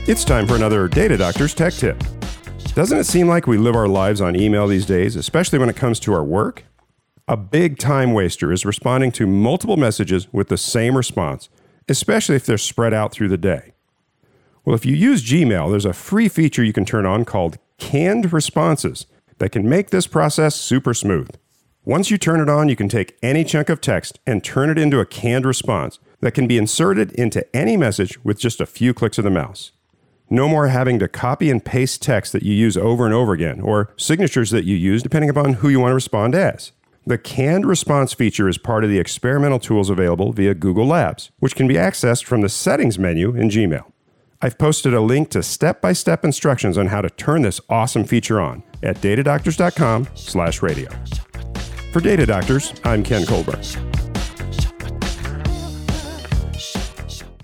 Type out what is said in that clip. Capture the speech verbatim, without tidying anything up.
It's time for another Data Doctor's Tech Tip. Doesn't it seem like we live our lives on email these days, especially when it comes to our work? A big time waster is responding to multiple messages with the same response, especially if they're spread out through the day. Well, if you use Gmail, there's a free feature you can turn on called Canned Responses that can make this process super smooth. Once you turn it on, you can take any chunk of text and turn it into a canned response that can be inserted into any message with just a few clicks of the mouse. No more having to copy and paste text that you use over and over again, or signatures that you use depending upon who you want to respond as. The Canned Response feature is part of the experimental tools available via Google Labs, which can be accessed from the Settings menu in Gmail. I've posted a link to step-by-step instructions on how to turn this awesome feature on at datadoctors dot com slash radio. For Data Doctors, I'm Ken Colburn.